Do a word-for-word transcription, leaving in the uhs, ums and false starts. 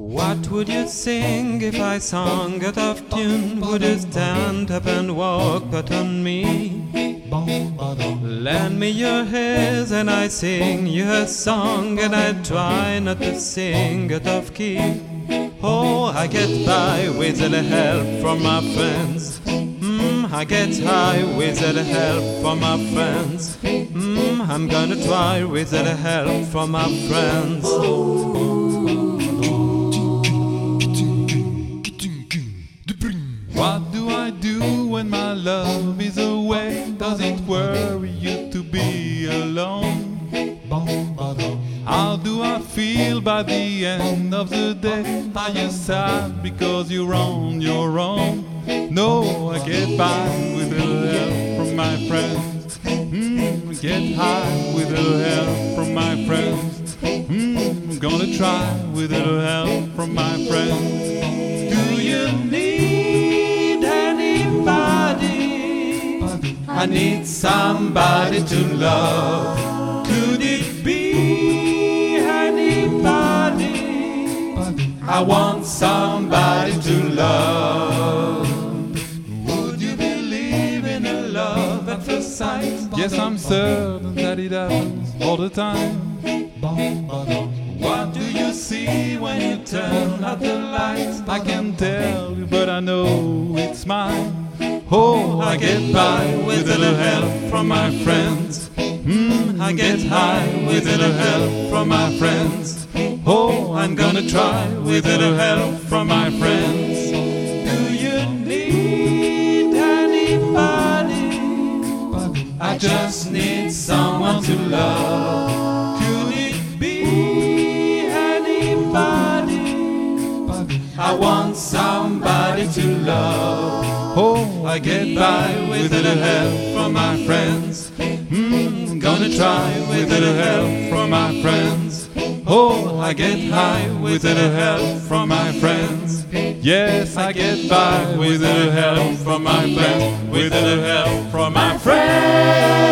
What would you sing if I sung out of tune? Would you stand up and walk but on me? Lend me your ears and I sing you a song, and I try not to sing out of key. Oh, I get by without help from my friends. Mm, I get high without help from my friends. Mm, I'm gonna try without help from my friends. What do I do when my love is away? Does it worry you to be alone? How do I feel by the end of the day? Are you sad because you're on your own? No, I get by with a little help from my friends. Mm, I get high with a little help from my friends. Mm, I'm gonna try with a little help from my friends. Do you need anybody? I need somebody to love. Could it be anybody? I want somebody to love. Would you believe in a love at first sight? Yes, I'm certain that it happens all the time. What do you see when you turn out the lights? I can't tell you, but I know it's mine. Oh, I get by with a little help from my friends. Mm, I get high with a little help from my friends. Oh, I'm gonna try with a little help from my friends. Do you need anybody? I just need someone to love. Could it be anybody? I want somebody to love. Oh, I get by with a little help from my friends. Mm, gonna try with a little help from my friends. Oh, I get high with a little help from my friends. Yes, I get by with a little help from my friends. With a little help from my friends.